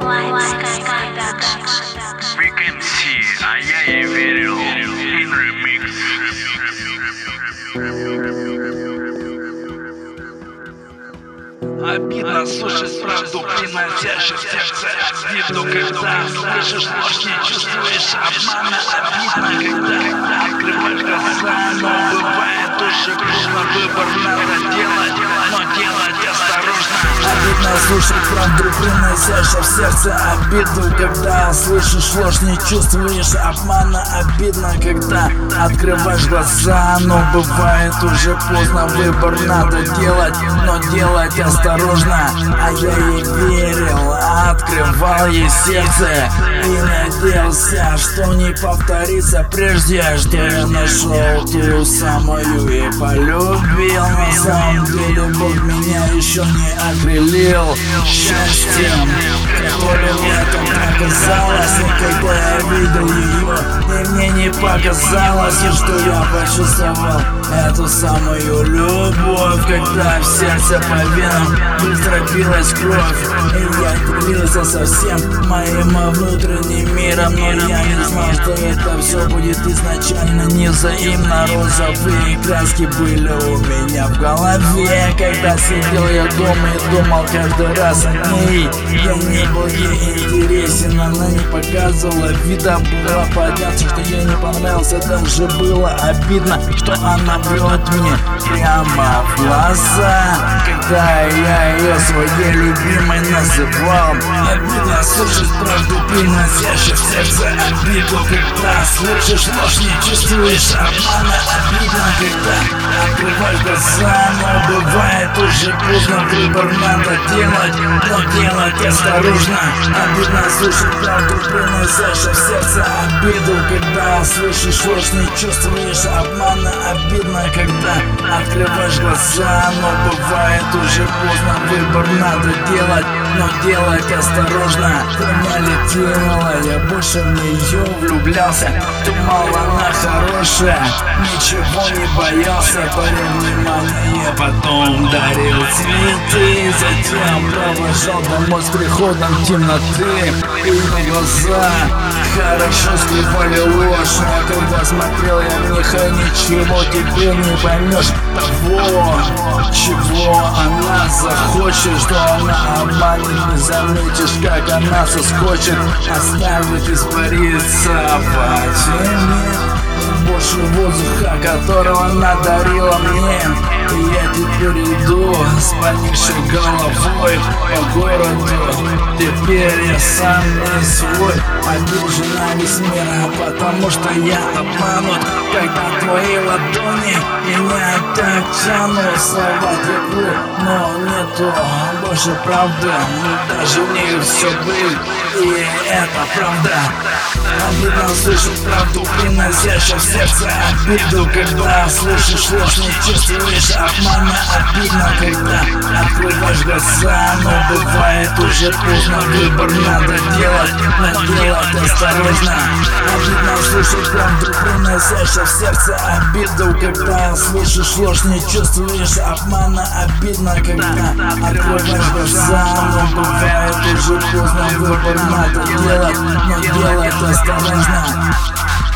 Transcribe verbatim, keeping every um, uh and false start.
Frequency, а я ей верил. In remix. Обидно слушать правду, приносящую в сердце обиду, когда слышишь ложь, не чувствуешь обмана. Обидно, когда открываешь глаза, но бывает уже поздно. Выбор надо делать, но делать осторожно. Обидно слушать правду, приносящую в сердце обиду, когда слышишь ложь, не чувствуешь обмана. Обидно, когда открываешь глаза, но бывает уже поздно. Выбор надо делать, но делать осторожно. А я ей верил, открывал ей сердце и надеялся, что не повторится прежде, что я нашел ту самую и полюбил. На самом деле Бог меня еще не окрылил счастьем, которое в этом оказалось. И когда я видел ее, и мне не показалось, что я почувствовал эту самую любовь, когда в сердце по венам быстро билась кровь, и я делился со всем моим внутренним миром. Но я не знал, что это все будет изначально невзаимно. Розовые краски были у меня в голове, когда сидел я дома и думал каждый раз о ней. Я не был ей интересен, она не показывала вида, было понятно, что ей не понравился. Даже было обидно, что она врет мне прямо в глаза, когда я ее своей любимой называл. Обидно слушать правду, приносящую в сердце обиду, когда слышишь ложь, не чувствуешь обмана. Обидно, когда открываешь глаза, но бывает уже поздно. Выбор надо делать, но делать осторожно. Обидно слушать правду, приносящую в сердце обиду, когда слышишь ложь, не чувствуешь обмана. Обидно, когда открываешь глаза, но бывает уже поздно. Выбор надо делать, но делать осторожно. Она летела, я больше в нее влюблялся. Думал, она хорошая, ничего не боялся. Парень внимания, потом дарил цветы, затем провожал домой с приходом темноты. И на глаза хорошо скрывали ложь, но когда смотрел я в них, ничего теперь не поймешь того, чего она захочет, что она обманет, не заметишь, как она соскочит, оставит испариться по тени. Больше воздуха, которого она дарила мне. И я теперь иду с поникшей головой по городу. Теперь я сам не свой, обижен на весь мир, потому что я обманут. Когда твои ладони меня так тянут, слова теплы, но нету больше правды. Даже в них все быль, и это правда. Обидно слышать правду, приносящую в сердце обиду, когда слышишь ложь, не чувствуешь обмана. Обидно, когда открываешь глаза, но бывает уже поздно. Выбор надо делать, но делать осторожно. Обидно слышать правду, приносящую в сердце обиду, когда слышишь ложь, не чувствуешь обмана. Обидно, когда открываешь глаза, но бывает уже поздно. Выбор надо делать, но делать осторожно.